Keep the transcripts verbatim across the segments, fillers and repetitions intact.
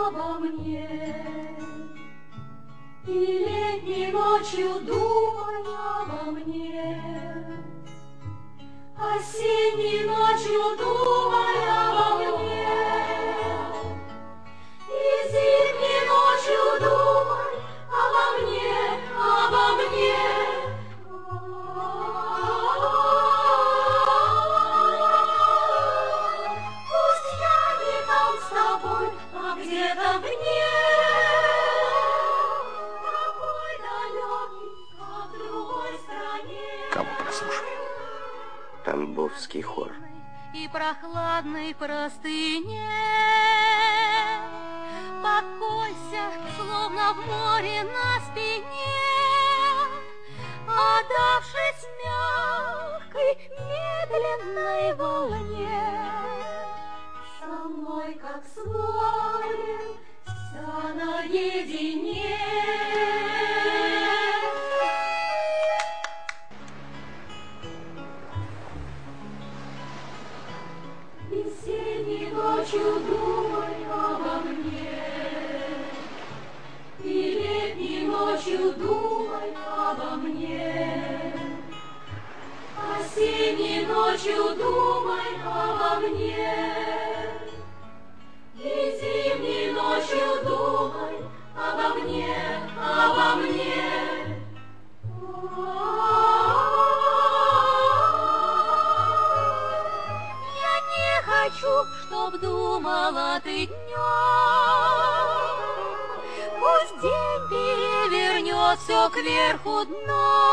обо мне. И летней ночью думай обо мне, осенней ночью думай обо мне, и зимней ночью думай обо мне, обо мне. Пусть я не там с тобой, а где-то вне, Кого послушаем? Тамбовский хор. И прохладной простыне покойся, словно в море на спине, отдавшись мягкой, медленной волне. Со мной, как с морем, вся наедине. Весенней ночью думай обо мне, и летней ночью думай обо мне, осенней ночью думай обо мне, и зимней ночью думай обо мне, обо мне. Хочу, чтоб думала ты днем, пусть день перевернет все кверху дном,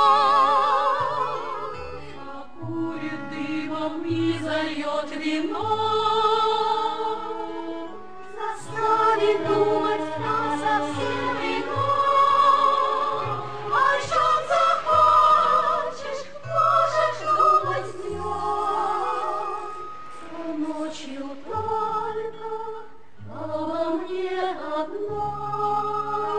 окурит дымом и зальет вино, заставит думать нас совсем ином. О чем захочешь, можешь думать днем, ночью только обо мне одной.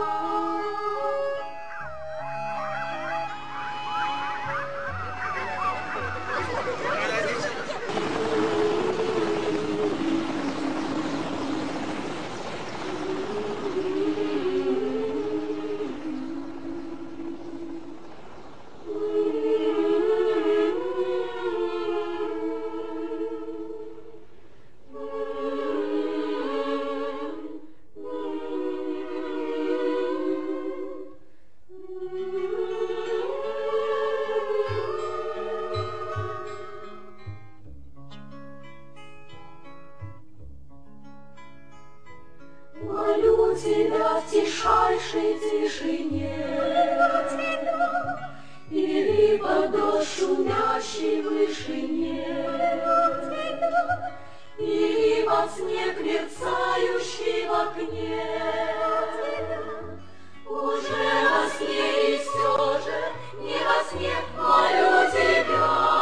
Молю тебя в тишайшей тишине, или под дождь шумящей вышине, или под снег мерцающий в окне. Уже во сне и все же не во сне молю тебя.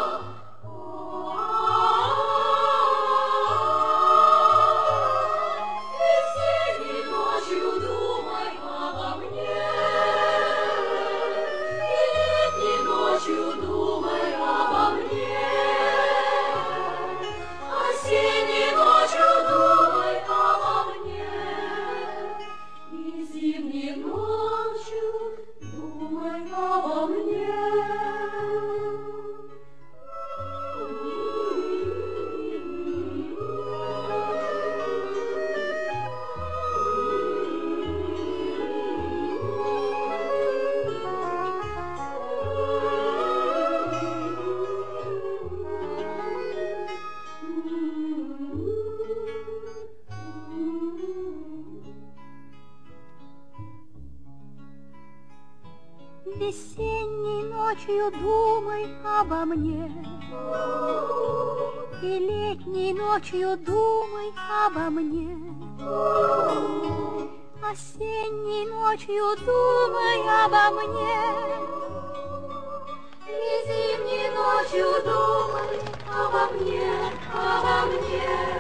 Весенней ночью думай обо мне, и летней ночью думай обо мне, осенней ночью думай обо мне, и зимней ночью думай обо мне, обо мне.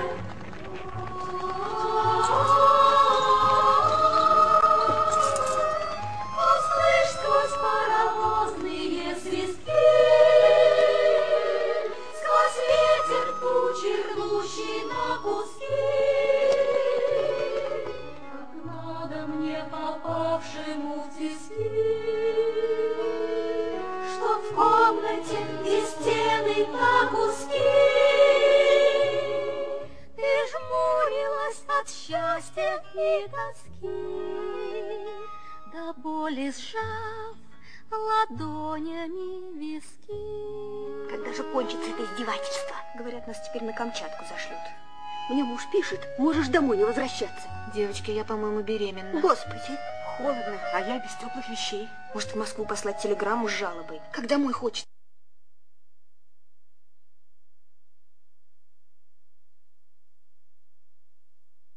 в комнате, и стены так узки. Ты жмурилась от счастья и тоски, до боли сжав ладонями виски. Когда же кончится это издевательство? Говорят, нас теперь на Камчатку зашлют. Мне муж пишет, можешь домой не возвращаться. Девочки, я, по-моему, беременна. Господи, Холодно, а я без теплых вещей. может, в Москву послать телеграмму с жалобой? Как домой хочет.